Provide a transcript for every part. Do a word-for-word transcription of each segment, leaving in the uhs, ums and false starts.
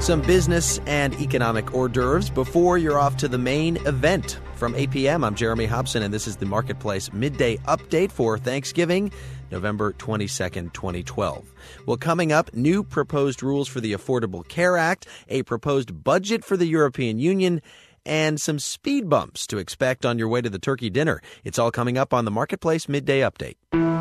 Some business and economic hors d'oeuvres before you're off to the main event. From eight p.m., I'm Jeremy Hobson, and this is the Marketplace Midday Update for Thanksgiving, November twenty-second, twenty twelve. Well, coming up, new proposed rules for the Affordable Care Act, a proposed budget for the European Union, and some speed bumps to expect on your way to the turkey dinner. It's all coming up on the Marketplace Midday Update.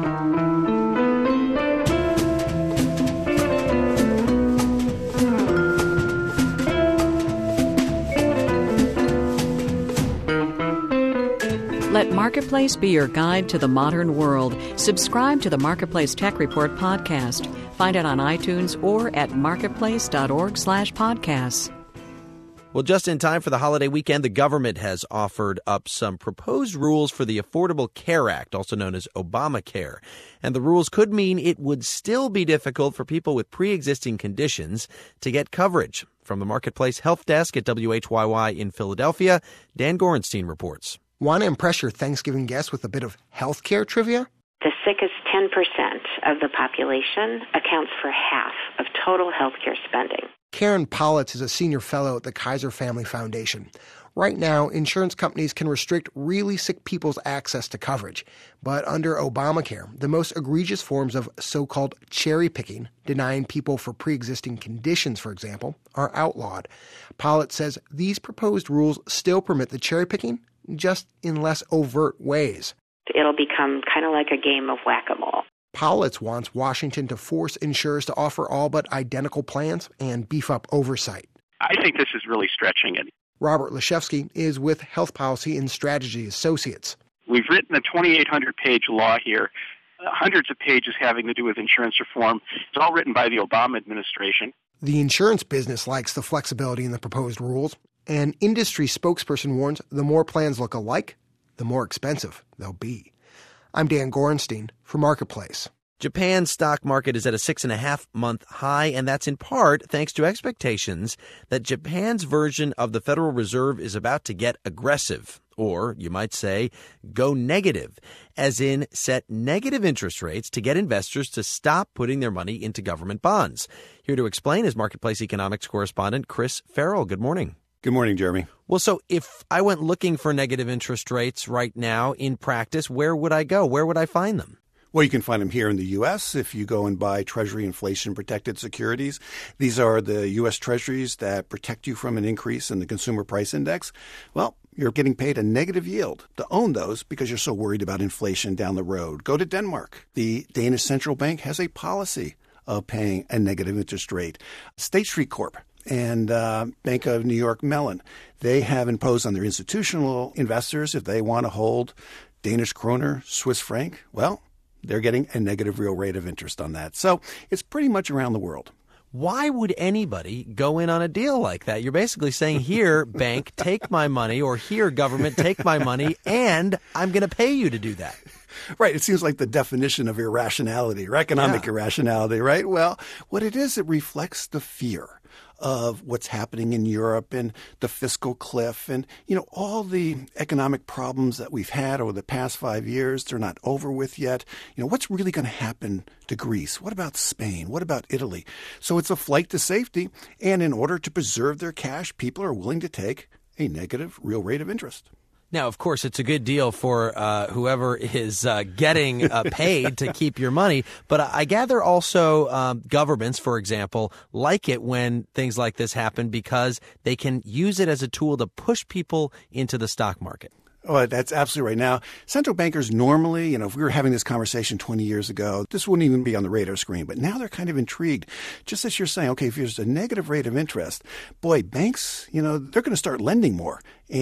Let Marketplace be your guide to the modern world. Subscribe to the Marketplace Tech Report podcast. Find it on iTunes or at marketplace.org slash podcasts. Well, just in time for the holiday weekend, the government has offered up some proposed rules for the Affordable Care Act, also known as Obamacare. And the rules could mean it would still be difficult for people with pre-existing conditions to get coverage. From the Marketplace Health Desk at W H Y Y in Philadelphia, Dan Gorenstein reports. Want to impress your Thanksgiving guests with a bit of healthcare trivia? The sickest ten percent of the population accounts for half of total healthcare spending. Karen Politz is a senior fellow at the Kaiser Family Foundation. Right now, insurance companies can restrict really sick people's access to coverage. But under Obamacare, the most egregious forms of so-called cherry picking, denying people for pre-existing conditions, for example, are outlawed. Politz says these proposed rules still permit the cherry picking, just in less overt ways. It'll become kind of like a game of whack-a-mole. Politz wants Washington to force insurers to offer all but identical plans and beef up oversight. I think this is really stretching it. Robert Leshevsky is with Health Policy and Strategy Associates. We've written a twenty-eight hundred page law here, uh, hundreds of pages having to do with insurance reform. It's all written by the Obama administration. The insurance business likes the flexibility in the proposed rules. An industry spokesperson warns the more plans look alike, the more expensive they'll be. I'm Dan Gorenstein for Marketplace. Japan's stock market is at a six and a half month high, and that's in part thanks to expectations that Japan's version of the Federal Reserve is about to get aggressive, or you might say go negative, as in set negative interest rates to get investors to stop putting their money into government bonds. Here to explain is Marketplace economics correspondent Chris Farrell. Good morning. Good morning, Jeremy. Well, so if I went looking for negative interest rates right now in practice, where would I go? Where would I find them? Well, you can find them here in the U S if you go and buy Treasury inflation-protected securities. These are the U S Treasuries that protect you from an increase in the Consumer Price Index. Well, you're getting paid a negative yield to own those because you're so worried about inflation down the road. Go to Denmark. The Danish Central Bank has a policy of paying a negative interest rate. State Street Corp and uh, Bank of New York Mellon, they have imposed on their institutional investors, if they want to hold Danish kroner, Swiss franc, well, they're getting a negative real rate of interest on that. So it's pretty much around the world. Why would anybody go in on a deal like that? You're basically saying, here, bank, take my money, or here, government, take my money, and I'm going to pay you to do that. Right. It seems like the definition of irrationality or economic yeah. irrationality, right? Well, what it is, it reflects the fear of what's happening in Europe and the fiscal cliff and, you know, all the economic problems that we've had over the past five years. They're not over with yet. You know, what's really going to happen to Greece? What about Spain? What about Italy? So it's a flight to safety. And in order to preserve their cash, people are willing to take a negative real rate of interest. Now, of course, it's a good deal for uh, whoever is uh, getting uh, paid to keep your money. But I gather also um, governments, for example, like it when things like this happen because they can use it as a tool to push people into the stock market. Oh, that's absolutely right. Now, central bankers normally, you know, if we were having this conversation twenty years ago, this wouldn't even be on the radar screen. But now they're kind of intrigued. Just as you're saying, okay, if there's a negative rate of interest, boy, banks, you know, they're going to start lending more.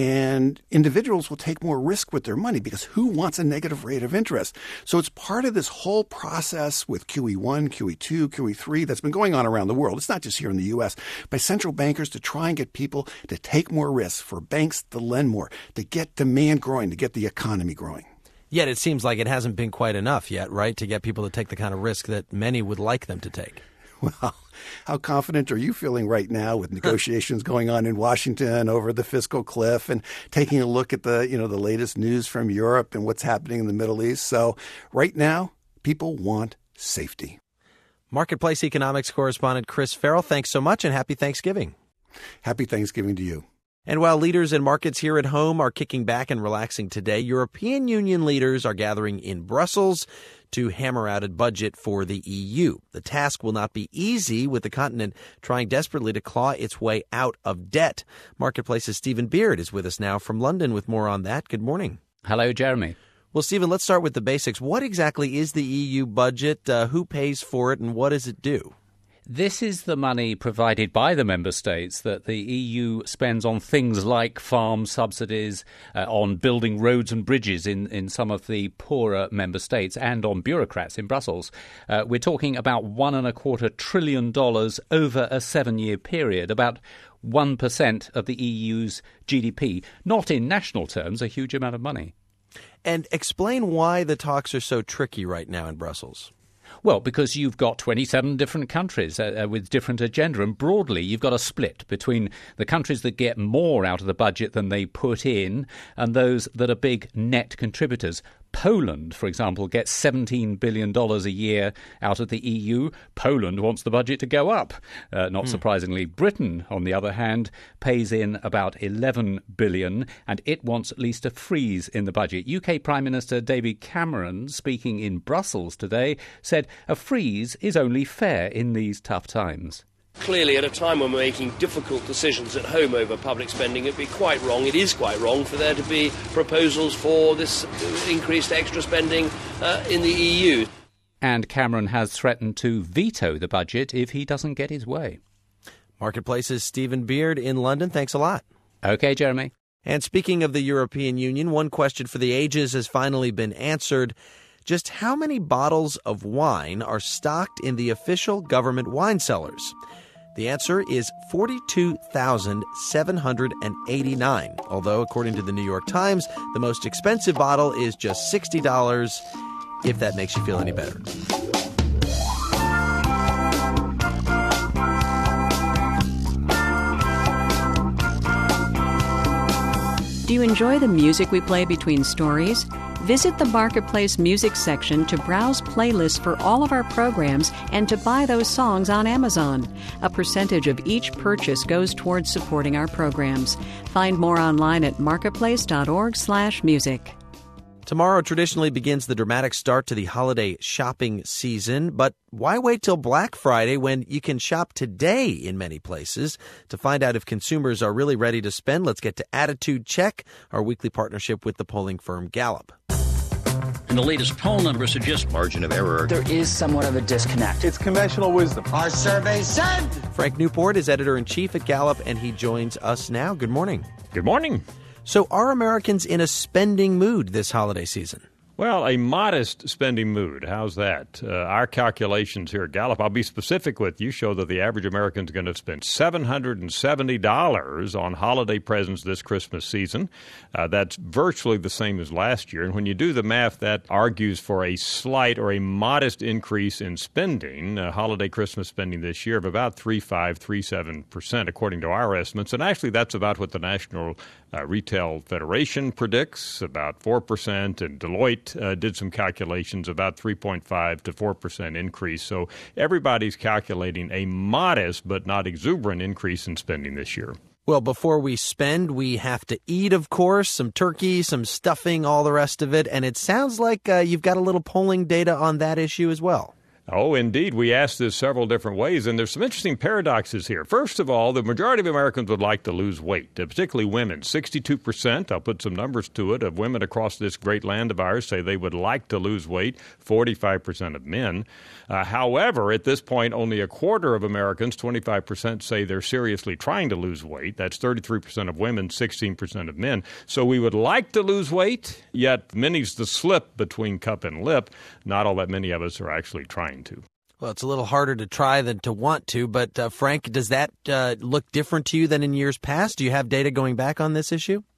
And individuals will take more risk with their money because who wants a negative rate of interest? So it's part of this whole process with Q E one, Q E two, Q E three that's been going on around the world. It's not just here in the U S, by central bankers to try and get people to take more risks, for banks to lend more, to get demand growing, to get the economy growing. Yet it seems like it hasn't been quite enough yet, right, to get people to take the kind of risk that many would like them to take. Well, how confident are you feeling right now with negotiations going on in Washington over the fiscal cliff and taking a look at the, you know, the latest news from Europe and what's happening in the Middle East? So right now, people want safety. Marketplace economics correspondent Chris Farrell, thanks so much and happy Thanksgiving. Happy Thanksgiving to you. And while leaders in markets here at home are kicking back and relaxing today, European Union leaders are gathering in Brussels to hammer out a budget for the E U. The task will not be easy, with the continent trying desperately to claw its way out of debt. Marketplace's Stephen Beard is with us now from London with more on that. Good morning. Hello, Jeremy. Well, Stephen, let's start with the basics. What exactly is the E U budget? Uh, who pays for it, and what does it do? This is the money provided by the member states that the E U spends on things like farm subsidies, uh, on building roads and bridges in, in some of the poorer member states, and on bureaucrats in Brussels. Uh, we're talking about one and a quarter trillion dollars over a seven-year period, about one percent of the E U's G D P. Not in national terms, a huge amount of money. And explain why the talks are so tricky right now in Brussels. Well, because you've got twenty-seven different countries uh, with different agenda, and broadly you've got a split between the countries that get more out of the budget than they put in and those that are big net contributors. Poland, for example, gets seventeen billion dollars a year out of the E U. Poland wants the budget to go up. Uh, not mm. surprisingly, Britain, on the other hand, pays in about eleven billion dollars, and it wants at least a freeze in the budget. U K Prime Minister David Cameron, speaking in Brussels today, said a freeze is only fair in these tough times. Clearly, at a time when we're making difficult decisions at home over public spending, it'd be quite wrong, it is quite wrong, for there to be proposals for this increased extra spending uh, in the E U. And Cameron has threatened to veto the budget if he doesn't get his way. Marketplace's Stephen Beard in London. Thanks a lot. Okay, Jeremy. And speaking of the European Union, one question for the ages has finally been answered. Just how many bottles of wine are stocked in the official government wine cellars? The answer is forty-two thousand seven hundred eighty-nine, although, according to the New York Times, the most expensive bottle is just sixty dollars, if that makes you feel any better. Do you enjoy the music we play between stories? Visit the Marketplace music section to browse playlists for all of our programs and to buy those songs on Amazon. A percentage of each purchase goes towards supporting our programs. Find more online at marketplace.org slash music. Tomorrow traditionally begins the dramatic start to the holiday shopping season, but why wait till Black Friday when you can shop today in many places? To find out if consumers are really ready to spend, let's get to Attitude Check, our weekly partnership with the polling firm Gallup. And the latest poll numbers suggest margin of error. There is somewhat of a disconnect. It's conventional wisdom. Our survey said. Frank Newport is editor-in-chief at Gallup, and he joins us now. Good morning. Good morning. So are Americans in a spending mood this holiday season? Well, a modest spending mood. How's that? Uh, our calculations here at Gallup, I'll be specific with you, show that the average American is going to spend seven hundred seventy dollars on holiday presents this Christmas season. Uh, that's virtually the same as last year. And when you do the math, that argues for a slight or a modest increase in spending, uh, holiday Christmas spending this year of about three point five, three point seven percent, according to our estimates. And actually, that's about what the National uh, Retail Federation predicts, about four percent, and Deloitte Uh, did some calculations, about three point five to four percent increase. So everybody's calculating a modest but not exuberant increase in spending this year. Well, before we spend, we have to eat, of course, some turkey, some stuffing, all the rest of it. And it sounds like uh, you've got a little polling data on that issue as well. Oh, indeed. We asked this several different ways, and there's some interesting paradoxes here. First of all, the majority of Americans would like to lose weight, particularly women. sixty-two percent, I'll put some numbers to it, of women across this great land of ours say they would like to lose weight, forty-five percent of men. Uh, however, at this point, only a quarter of Americans, twenty-five percent, say they're seriously trying to lose weight. That's thirty-three percent of women, sixteen percent of men. So we would like to lose weight, yet many's the slip between cup and lip. Not all that many of us are actually trying to. Well, it's a little harder to try than to want to, but uh, Frank, does that uh, look different to you than in years past? Do you have data going back on this issue?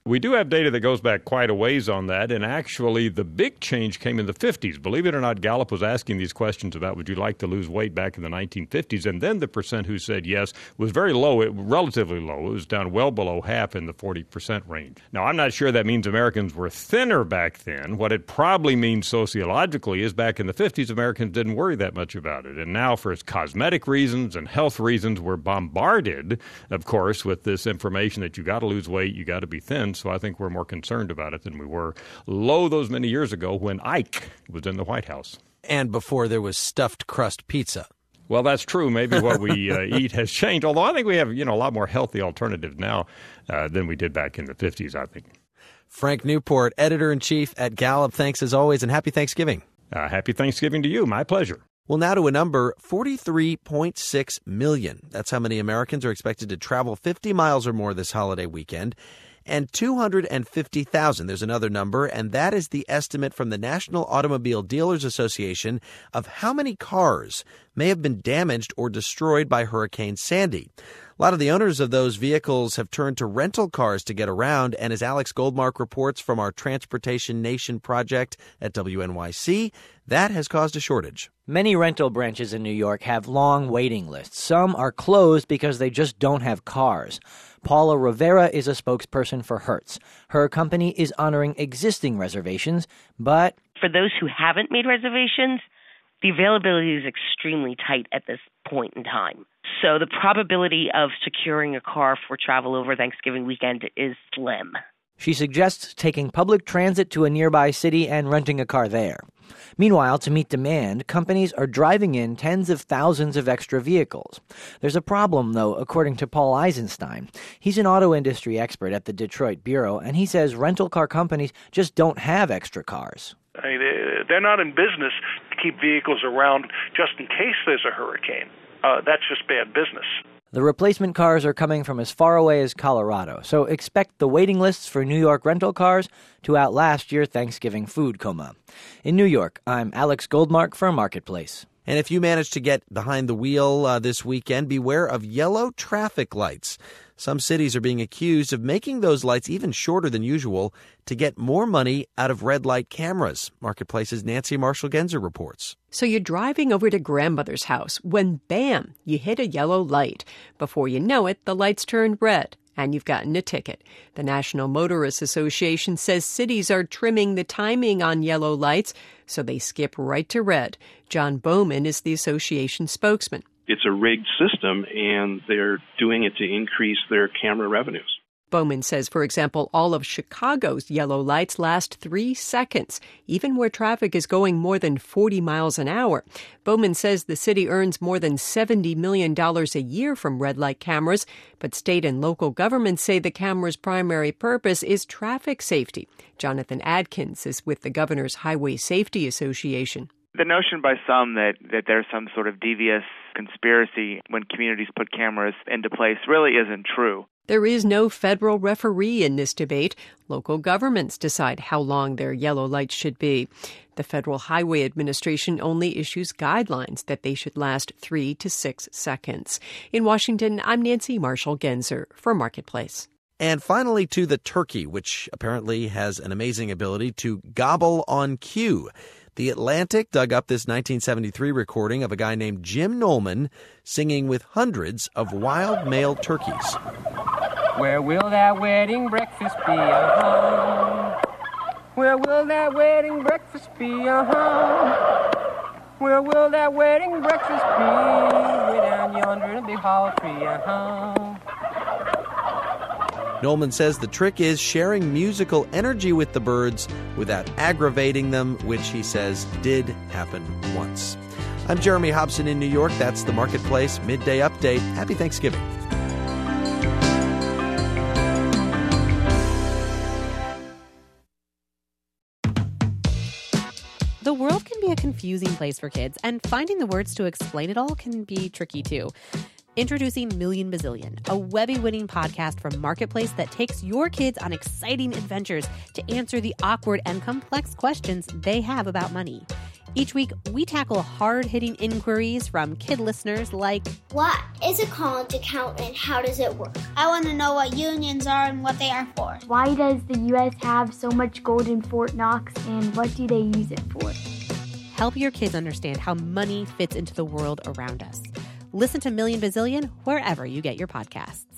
We do have data that goes back quite a ways on that, and actually the big change came in the fifties. Believe it or not, Gallup was asking these questions about would you like to lose weight back in the nineteen fifties, and then the percent who said yes was very low, it, relatively low. It was down well below half in the forty percent range. Now, I'm not sure that means Americans were thinner back then. What it probably means sociologically is back in the fifties, Americans didn't worry that much about it. And now for cosmetic reasons and health reasons, we're bombarded, of course, with this information that you got to lose weight, you got to be thin. So I think we're more concerned about it than we were low those many years ago when Ike was in the White House. And before there was stuffed crust pizza. Well, that's true. Maybe what we uh, eat has changed, although I think we have, you know, a lot more healthy alternatives now uh, than we did back in the fifties, I think. Frank Newport, editor-in-chief at Gallup. Thanks as always, and happy Thanksgiving. Uh, happy Thanksgiving to you. My pleasure. Well, now to a number, forty-three point six million. That's how many Americans are expected to travel fifty miles or more this holiday weekend. And two hundred fifty thousand, there's another number, and that is the estimate from the National Automobile Dealers Association of how many cars may have been damaged or destroyed by Hurricane Sandy. A lot of the owners of those vehicles have turned to rental cars to get around, and as Alex Goldmark reports from our Transportation Nation project at W N Y C, that has caused a shortage. Many rental branches in New York have long waiting lists. Some are closed because they just don't have cars. Paula Rivera is a spokesperson for Hertz. Her company is honoring existing reservations, but for those who haven't made reservations, the availability is extremely tight at this point in time. So the probability of securing a car for travel over Thanksgiving weekend is slim. She suggests taking public transit to a nearby city and renting a car there. Meanwhile, to meet demand, companies are driving in tens of thousands of extra vehicles. There's a problem, though, according to Paul Eisenstein. He's an auto industry expert at the Detroit Bureau, and he says rental car companies just don't have extra cars. I mean, they're not in business to keep vehicles around just in case there's a hurricane. Uh, that's just bad business. The replacement cars are coming from as far away as Colorado, so expect the waiting lists for New York rental cars to outlast your Thanksgiving food coma. In New York, I'm Alex Goldmark for Marketplace. And if you manage to get behind the wheel uh, this weekend, beware of yellow traffic lights. Some cities are being accused of making those lights even shorter than usual to get more money out of red light cameras. Marketplace's Nancy Marshall-Genzer reports. So you're driving over to grandmother's house when, bam, you hit a yellow light. Before you know it, the lights turned red, and you've gotten a ticket. The National Motorists Association says cities are trimming the timing on yellow lights, so they skip right to red. John Bowman is the association spokesman. It's a rigged system, and they're doing it to increase their camera revenues. Bowman says, for example, all of Chicago's yellow lights last three seconds, even where traffic is going more than forty miles an hour. Bowman says the city earns more than seventy million dollars a year from red light cameras, but state and local governments say the camera's primary purpose is traffic safety. Jonathan Adkins is with the Governor's Highway Safety Association. The notion by some that, that there's some sort of devious conspiracy when communities put cameras into place really isn't true. There is no federal referee in this debate. Local governments decide how long their yellow lights should be. The Federal Highway Administration only issues guidelines that they should last three to six seconds. In Washington, I'm Nancy Marshall-Genzer for Marketplace. And finally to the turkey, which apparently has an amazing ability to gobble on cue. The Atlantic dug up this nineteen seventy-three recording of a guy named Jim Nolman singing with hundreds of wild male turkeys. Where will that wedding breakfast be? Uh-huh. Where will that wedding breakfast be? Uh-huh. Where will that wedding breakfast be? Way down yonder in a big hollow tree. Uh-huh. Nolman says the trick is sharing musical energy with the birds without aggravating them, which he says did happen once. I'm Jeremy Hobson in New York. That's the Marketplace Midday Update. Happy Thanksgiving. The world can be a confusing place for kids, and finding the words to explain it all can be tricky too. Introducing Million Bazillion, a Webby-winning podcast from Marketplace that takes your kids on exciting adventures to answer the awkward and complex questions they have about money. Each week, we tackle hard-hitting inquiries from kid listeners like, what is a college account and how does it work? I want to know what unions are and what they are for. Why does the U S have so much gold in Fort Knox and what do they use it for? Help your kids understand how money fits into the world around us. Listen to Million Bazillion wherever you get your podcasts.